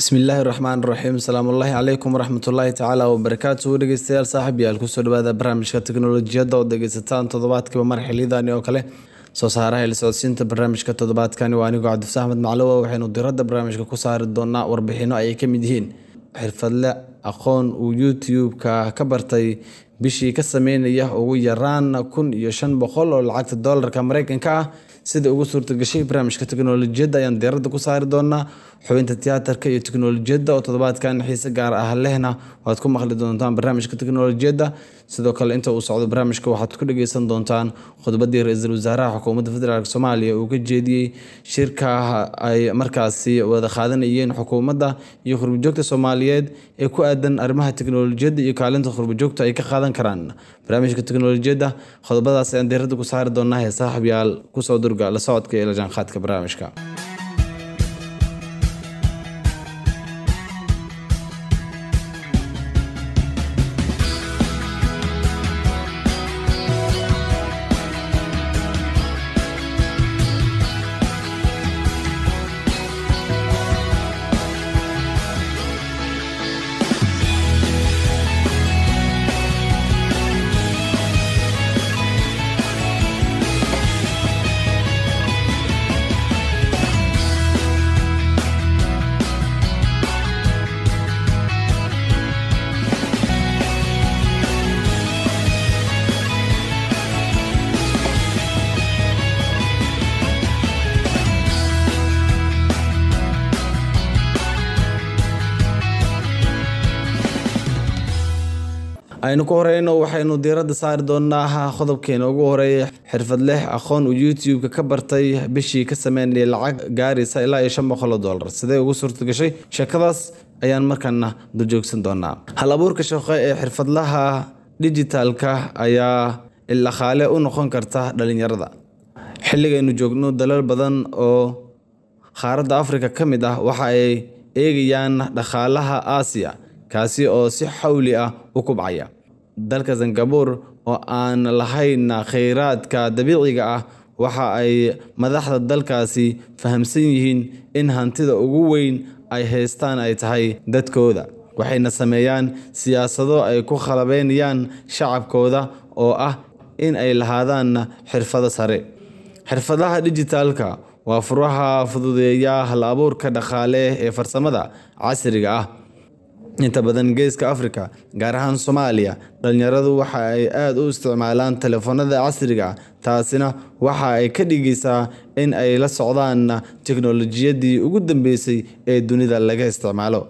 Bismillaahi Raxmaani Raxiim. Salaamullaahi calaykum waraxmatullaahi tacaala wabarakaatuhu. Dhegeystayaal saaxiibayaal kusoo dhawaada barnaamijka tiknoolajiyadda oo dhegeysataan toddobaadkiiba mar xilidani oo kale soo saaraha la socodsiinta barnaamijka toddobaadkani waa anigoo Cabdifataax Axmed Macluwa. waxaynu diradda barnaamijka ku saari doonaa warbixino ay ka mid yihiin xirfadle aqoon uu YouTube-ka ka bartay bishii ka sameynaya ugu yaraan 1500 oo lacagta dollarka Mareykanka ah. sida ugu suurta gashay barnaamijka tiknoolajiyadda ayaan diradda ku saari doonaa xubinta tiyaatarka iyo tiknoolajiyadda oo toddobaadkan xiise gaar ah lehna waad ku maqli doontaan barnaamijka tiknoolajiyadda. sidoo kale inta uu socdo barnaamijka waxaad ku dhageysan doontaan khudbadii ra'iisul wasaaraha xukuumadda federaalk Soomaaliya uu ka jeediyay shirka ay markaasi wada qaadanayeen xukuumadda iyo khurbajoogta Soomaaliyeed ee ku aadan arrimaha tiknoolajiyadda iyo kaalinta khurbajoogta ay ka qaadan karaan barnaamijka tiknoolajiyadda. khudbadaas ayaan diradda ku saari doonaa saaxiibayaal ku soo durga la socodka ee la jaanqaadka barnaamijka. aynu ku horeyno waxaynu diradda saari doonaa qodobkeena ugu horeeya xirfadle aqoon uu YouTube-ka ka bartay bishii ka sameynaya lacag gaaraysa ilaa $500. sidee ugu suurta gashay sheekadaas ayaan markaana durjoogsan doonaa. hal abuurka shaqo ee xirfadlaha digitalka ayaa dhaqaale u noqon karta dhalinyarada. xilligaynu joogno dalal badan oo qaaradda Afrika ka mid ah waxa ay eegayaan dhaqaalaha Aasiya kaasi oo si xawli ah u kubcaya. dalka Singapore oo aan lahayn kheyraadka dabiiciga ah waxa ay madaxda dalkaasi fahamsan yihiin in hantida ugu weyn ay haystaan ay tahay dadkooda. waxayna sameeyaan siyaasado ay ku khalabeynayaan shacabkooda oo ah in ay lahaadaan xirfado sare. xirfadaha digitalka waa furaha fududeeya hal abuurka dhaqaale ee farsamada casriga ah. inta badan geeska Afrika gaar ahaan Soomaaliya dhalinyaradu waxa ay aad u isticmaalaan telefoonada casriga ah. taasina waxa ay ka dhigaysaa in ay la socdaan tiknoolajiyadii ugu dambeysay ee dunida laga isticmaalo.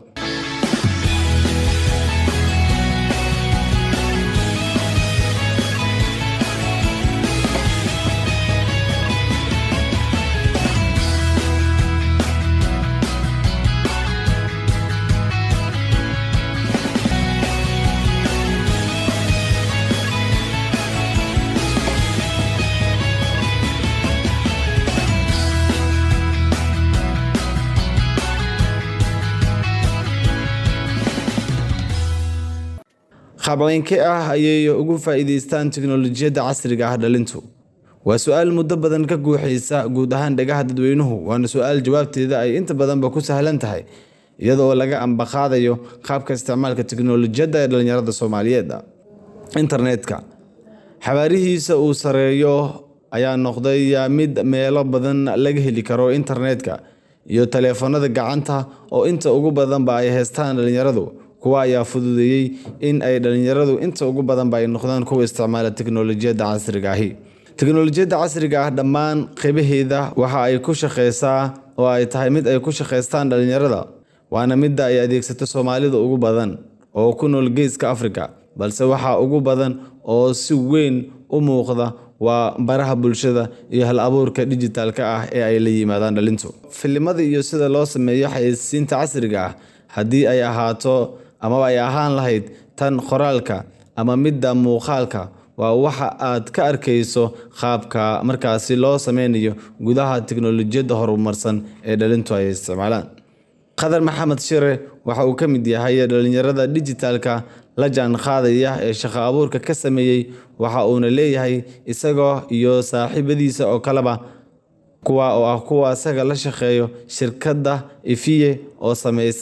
qaabceenkee ah ayay ugu faa'iideystaan tiknoolajiyadda casriga ah dhalintu? waa su'aal muddo badan ka guuxaysa guud ahaan dhagaha dadweynuhu. waana su'aal jawaabteeda ay inta badanba ku sahlan tahay iyadoo laga ambaqaadayo qaabka isticmaalka tiknoolajiyadda ee dhalinyarada Soomaaliyeed. internetka xawaarihiisa uu sareeyo ayaa noqday mid meelo badan laga heli karo. internetka iyo telefoonada gacanta oo inta ugu badanba ay haystaan dhalinyaradu kuwa ayaa fududeeyay in ay dhalinyaradu inta ugu badanba ay noqdaan kuwa isticmaala tiknoolajiyadda casriga ah. tiknoolajiyadda casriga ah dhammaan qaybaheeda waxa ay ku shaqeysaa oo ay tahay mid ay ku shaqeystaan dhalinyarada. waana midda ay adeegsato Soomaalida ugu badan oo ku nool geeska Afrika. balse waxa ugu badan oo si weyn u muuqda waa baraha bulshada iyo hal abuurka digitalka ah ee ay la yimaadaan dhalintu. filimada iyo sida loo sameeyo xayeysiinta casriga ah haddii ay ahaato ama ay ahaan lahayd tan qoraalka ama midda muuqaalka waa waxa aad ka arkayso qaabka markaasi loo sameynayo gudaha tiknoolajiyadda horumarsan ee dhalintu ay isticmaalaan. Qadar Maxamed Shire waxa uu ka mid yahay dhalinyarada digitalka la jaan qaadaya ee shaqo abuurka ka sameeyay. waxa uuna leeyahay isagoo iyo saaxiibadiisa oo kaleba kuwa oo ah kuwa asaga la shaqeeyo shirkadda Ifie oo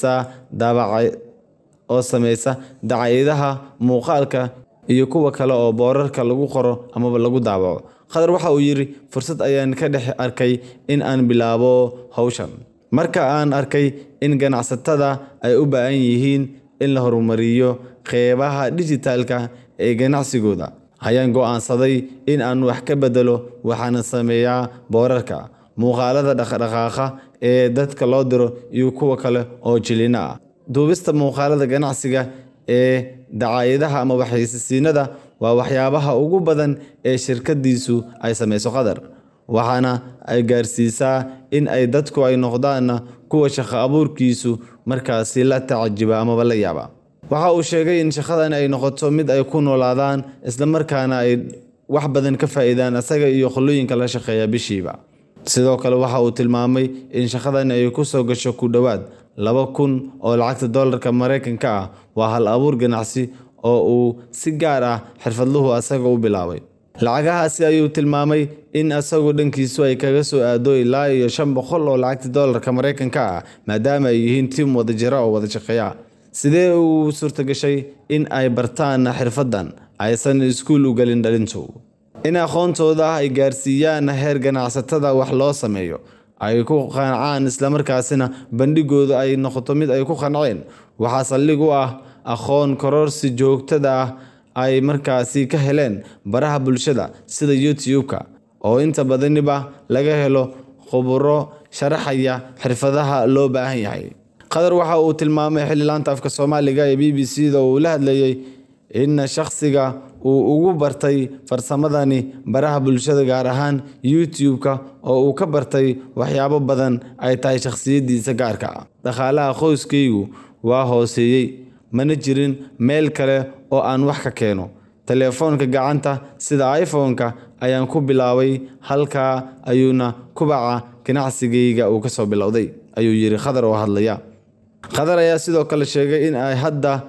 sameysa dacaayadaha muuqaalka iyo kuwa kale oo boorarka lagu qoro ama lagu daabaco. Khadar waxa uu yiri fursad ayaan ka dhex arkay in aan bilaabo hawshan. Marka aan arkay in ganacsatada ay u baahan yihiin in la horumariyo qeybaha digitalka ee ganacsigooda, ayaan go'aansaday in aan wax ka bedelo. Waxaan sameeyaa boorarka, muuqaalada dhaqdhaqaaqa ee dadka loo diro iyo kuwa kale oo jilina ah. Duubista muuqaalada ganacsiga ee dacaayadaha ama waxaysiinada waa waxyaabaha ugu badan ee shirkadiisu ay sameyso Qadar, waxaana ay gaarsiisaa in ay dadku ay noqdaan kuwa shaqo abuurkiisu markaasi la tacajiba ama la yaaba. Waxa uu sheegay in shaqadan ay noqoto mid ay ku noolaadaan isla markaana ay wax badan ka faa'iidaan asaga iyo qolooyinka la shaqeeya bishiiba. Sidoo kale waxa uu tilmaamay in shaqadan ay ku soo gasho ku dhawaad 2,000 oo lacagta dollarka Mareykanka ah. Waa hal abuur ganacsi oo uu si gaar ah xirfadluhu asaga u bilaabay. Lacagahaasi ayuu tilmaamay in asagu dhankiisu ay kaga soo aado ilaa 500 oo lacagta dollarka Mareykanka ah, maadaama ay yihiin tiim wada jira oo wada shaqeeya. Sidee uu suurta gashay in ay bartaan xirfadan aysan iskuul u galin dhalintu, in aqoontooda ay gaarsiiyaan heer ganacsatada wax loo sameeyo, ay ku qancaan isla markaasina bandhigooda ay noqoto mid ay ku qanceen. Waxa saldhig u ah aqoon kororsi joogtada ah ay markaasi ka heleen baraha bulshada sida YouTube-ka oo inta badaniba laga helo khubaro sharaxaya xirfadaha loo baahan yahay. Qadar waxa uu tilmaamay xililaanta afka Soomaaliga ee BBC-da uu la hadlayay in shakhsiga uu ugu bartay farsamadani baraha bulshada gaar ahaan YouTube-ka oo uu ka bartay waxyaabo badan ay tahay shakhsiyadiisa gaarka ah. Dhaqaalaha qoyskaygu waa hooseeyay, mana jirin meel kale oo aan wax ka keeno. Telefoonka gacanta sida iPhone-ka ayaan ku bilaabay, halka ayuuna kubaca ganacsigayga uu ka soo bilowday, ayuu yiri Qadar oo hadlaya. Qadar ayaa sidoo kale sheegay in ay hadda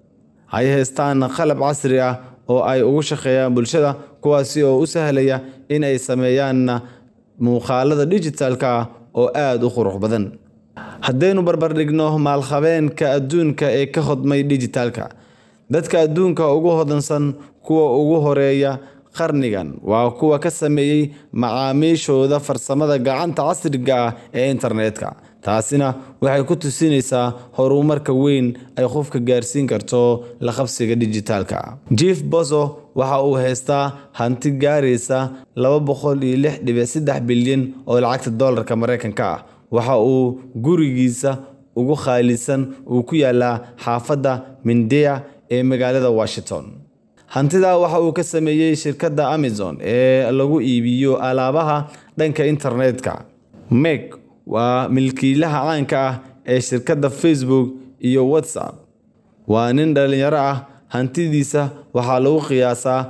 ay haystaan qalab casri ah oo ay ugu shaqeeyaan bulshada, kuwaasi oo u sahlaya in ay sameeyaan muuqaalada digitalka ah oo aad u qurux badan. Haddaynu barbar dhigno maalqabeenka adduunka ee ka hodmay digitalka, dadka adduunka ugu hodansan kuwa ugu horeeya qarnigan waa kuwa ka sameeyay macaamiishooda farsamada gacanta casriga ah ee internetka. taasina waxay ku tusinaysaa horumarka weyn ay qofka gaarsiin karto la qabsiga dijitaalka. Jeff Bezos waxa uu haystaa hanti gaaraysa 206.3 bilyan oo lacagta dollarka Mareykanka ah. Waxa uu gurigiisa ugu khaalisan uu ku yaalaa xaafadda Mandera ee magaalada Washington. Hantida waxa uu ka sameeyay shirkadda Amazon ee lagu iibiyo alaabaha dhanka internetka. Meg waa milkiilaha caanka ah ee shirkadda Facebook iyo WhatsApp. Waa nin dhalinyaro ah, hantidiisa waxaa lagu qiyaasaa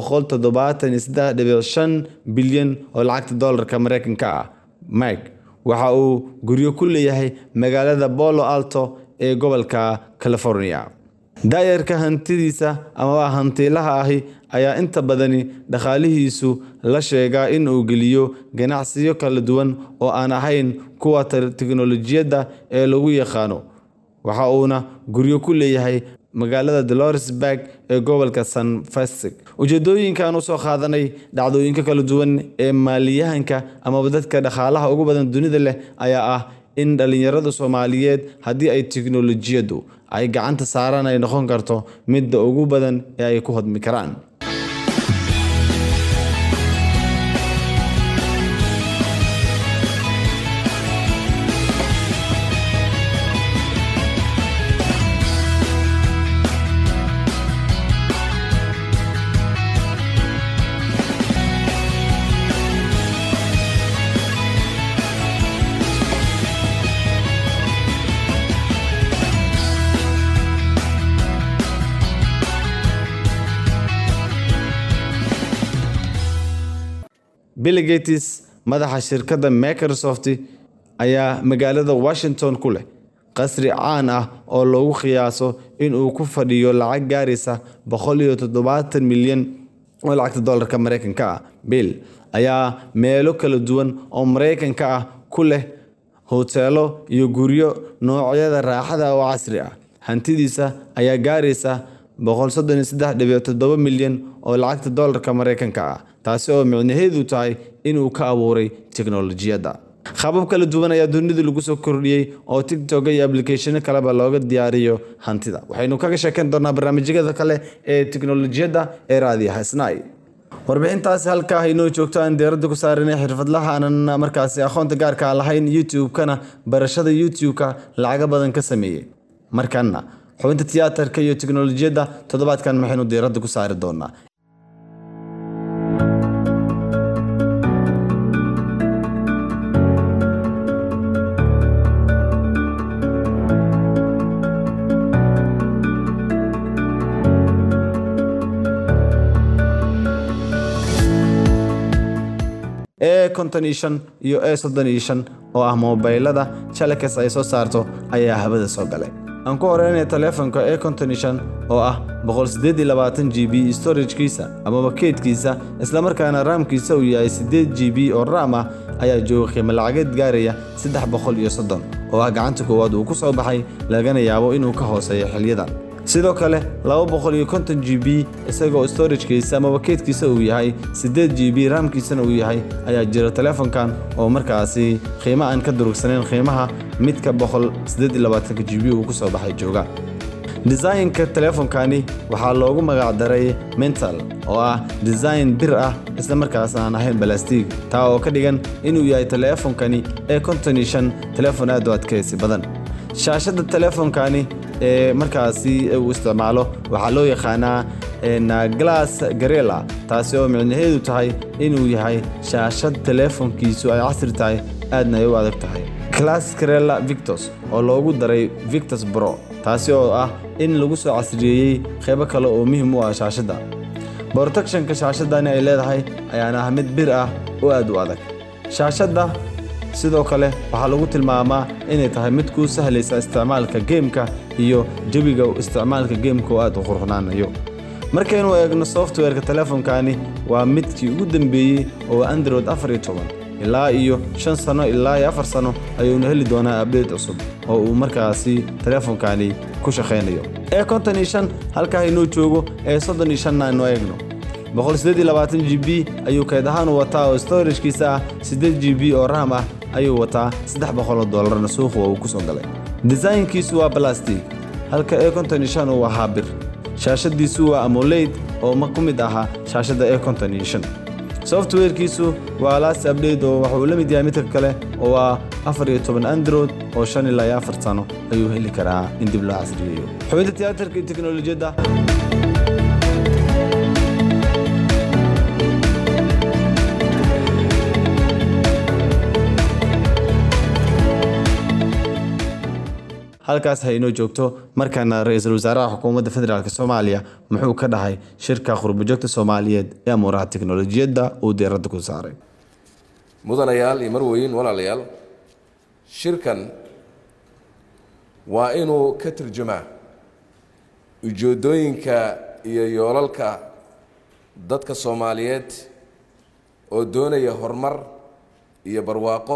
173.5 bilyan oo lacagta dollarka Mareykanka ah. Meg waxa uu guryo ku leeyahay magaalada Palo Alto ee gobolka California. Daayarka hantidiisa ama hantilaha ahi ayaa inta badani dhaqaalihiisu la sheegaa in uu geliyo ganacsiyo kala duwan oo aan ahayn kuwa teknolojiyadda ee lagu yaqaano. Waxa uuna guryo ku leeyahay magaalada Doloresburg ee gobolka San Francisco. Ujeedooyinkan soo qaadanay dhacdooyinka kala duwan ee maaliyahanka ama dadka dhaqaalaha ugu badan dunida leh ayaa ah in dhalinyarada Soomaaliyeed haddii ay teknolojiyadu ay gacanta saaran ay noqon karto midda ugu badan ee ay ku hodmi karaan. Bill Gates madaxa shirkadda Microsoft ayaa magaalada Washington ku leh qasri caan ah oo lagu qiyaaso in uu ku fadhiyo lacag gaaraysa 170 milyan oo lacagta dollarka Mareykanka ah. Bill ayaa meelo kala duwan oo Mareykanka ah ku leh hoteelo iyo guryo noocyada raaxada oo casri ah. Hantidiisa ayaa gaaraysa 133.7 milyan oo lacagta dollarka Mareykanka ah, taasi oo micnaheedu tahay inuu ka abuuray tiknoolajiyadda. Qaabab kala duwan ayaa dunida lagu soo kordhiyay oo TikTok iyo application kaleba looga diyaariyo hantida. Waxaynu kaga sheekan doonaa barnaamijyada kale ee tiknoolajiyadda ee raadiyaha Snai. warbixintaasi halkaa inoo joogto aan diiradda ku saaranay xirfadlaha aanan markaasi aqoonta gaarka ah lahayn YouTube-kana barashada YouTube-ka lacaga badan ka sameeyay. Markana xubinta tiyaatarka iyo tiknoolajiyadda toddobaadkan maxaynu diiradda ku saari doonaa. A55 iyo A35 oo ah mobilada Chalex ay soo saarto ayaa habada soo galay. aan ku horeynay telefoonka A55 oo ah 128GB storage-kiisa ama keydkiisa isla markaana RAM-kiisa uu yahay 8GB oo RAM ah ayaa jooga qiimo lacageed gaaraya 330 oo ah gacanta koowaad uu ku soo baxay lagana yaabo inuu ka hooseeyo xilliyadan. sidoo kale 250GB isagoo storage-kiisa ama keydkiisa uu yahay 8GB RAM-kiisana uu yahay ayaa jira telefoonkan oo markaasi qiimo aan ka durugsaneyn qiimaha midka 128GB uu ku soo baxay jooga. design-ka telefoonkani waxaa loogu magac daray Mental oo ah design bir ah isla markaasna aan ahayn plastic, taa oo ka dhigan inuu yahay telefoonkani A55 telefoon aad u adkaysi badan. shaashada telefoonkani markaasi uu isticmaalo waxaa loo yaqaanaa glass Gorilla, taasi oo micnaheedu tahay inuu yahay shaashad telefoonkiisu ay casri tahay aadna ay u adag tahay. Glass Gorilla Victus oo loogu daray Victus Pro, taasi oo ah in lagu soo casriyeeyay qaybo kale oo muhiim u ah shaashada. Protection-ka shaashadani ay leedahay ayaana ah mid bir ah oo aad u adag. shaashada sidoo kale waxaa lagu tilmaamaa inay tahay mid ku sahlaysa isticmaalka game-ka iyo jawiga isticmaalka game-ka oo aad u qurxonaanayo. markaynu eegno software-ka telefoonkani waa midkii ugu dambeeyay oo Android 14 ilaa iyo 5 sano ilaa 4 sano ayuu heli doonaa update cusub oo uu markaasi telefoonkani ku shaqeynayo. A55 halka inuu joogo A35 aynu eegno 128GB ayuu kayd ahaan wataa oo storage-kiisa ah 8GB oo RAM ah ayuu wataa $300 suuqa uu ku soo galay. design-kiisu waa plastic halka A55 uu ahaa bir. shaashadiisu waa AMOLED oo ma ku mid aha shaashada A55. software-kiisu waa last update oo waxa uu la mid yahay mid kale oo ah 14 Android oo 5 ilaa 4 sano ayuu heli karaa in dib loo casriyeeyo. xubinta tiyaatarka iyo tiknoolajiyadda halkaas hay inoo joogto. markaana ra'iisul wasaaraha xukuumadda federaalka Soomaaliya muxuu ka dhahay shirka qurbo-joogta Soomaaliyeed ee amuuraha tiknoolajiyadda uu diiradda ku saaray. mudanayaal iyo marweyn walaalayaal, shirkan waa inuu ka turjumaa ujeedooyinka iyo yoolalka dadka Soomaaliyeed oo doonaya horumar iyo barwaaqo.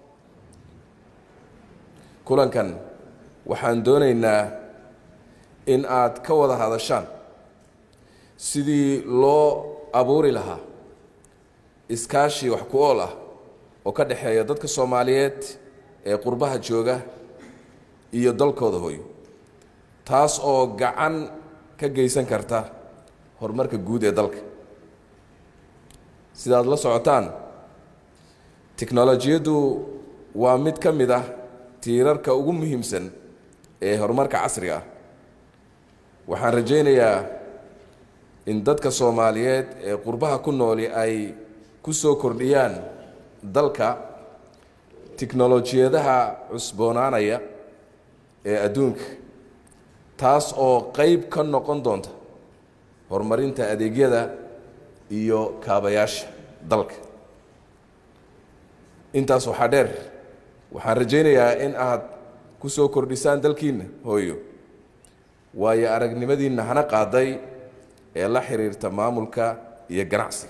kulankan waxaan doonaynaa in aad ka wada hadashaan sidii loo abuuri lahaa iskaashi wax ku ool ah oo ka dhaxeeya dadka Soomaaliyeed ee qurbaha jooga iyo dalkooda hooyo, taas oo gacan ka geysan karta horumarka guud ee dalka. sidaad la socotaan, tiknoolajiyaddu waa mid ka mid ah tiirarka ugu muhiimsan ee horumarka casriga ah. waxaan rajaynayaa in dadka Soomaaliyeed ee qurbaha ku nool ay ku soo kordhiyaan dalka tiknoolajiyadaha cusboonaanaya ee adduunka, taas oo qayb ka noqon doonta horumarinta adeegyada iyo kaabayaasha dalka. intaas waxaa dheer, waxaan rajaynayaa in aad ku soo kordhisaan dalkiina hooyo waayo aragnimadiina hana qaaday ee la xiriirta maamulka iyo ganacsiga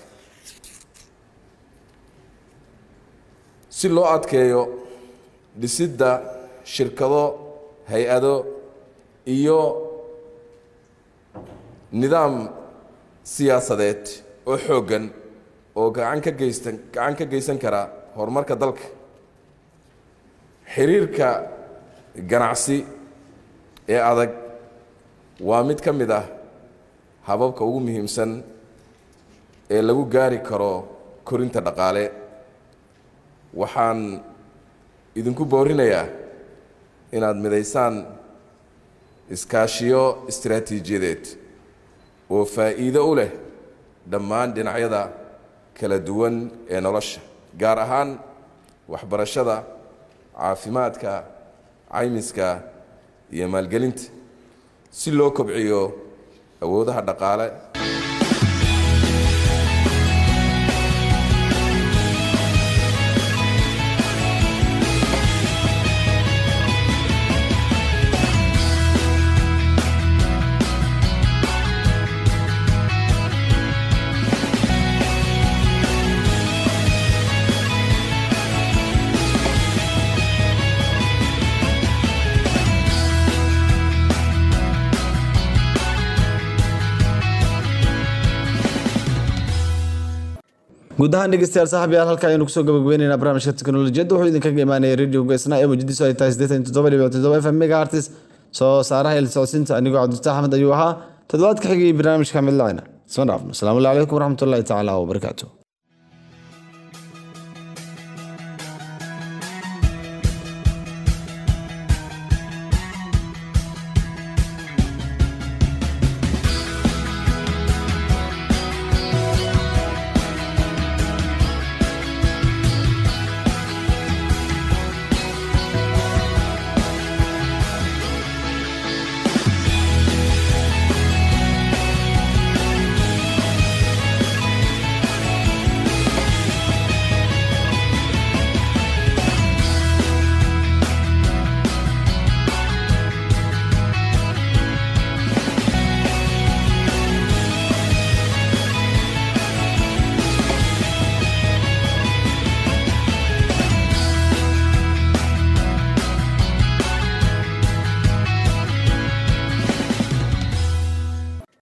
si loo adkeeyo dhisidda shirkado hay-ado iyo nidaam siyaasadeed oo xooggan oo gacan ka geysan kara horumarka dalka xiriirka ganacsi ee adag waa mid ka mid ah hababka ugu muhiimsan ee lagu gaari karo korinta dhaqaale waxaan idinku boorinayaa inaad midaysaan iskaashiyo istiraatiijiyadeed oo faa'iido u leh dhammaan dhinacyada kala duwan ee nolosha gaar ahaan waxbarashada caafimaadka caymiska iyo maalgelinta si loo kobciyo awoodaha dhaqaale guud ahaan dhegeystayaal saaxiibayaal halka aynu kusoo gabagabeynayna barnaamijka tiknoolajiyadda wuxuu idinkaga imaanaya radio geesna ee muqdisho ay tahay 87.7 FM megahertz soo saaraha il socodsiinta anigoo Cabdulfataax Axmed ayuu ahaa toddobaadka xigay barnaamijka mid laayna soo dhaafno. Assalaamu calaykum waraxmatullaahi tacaala wabarakaatuh.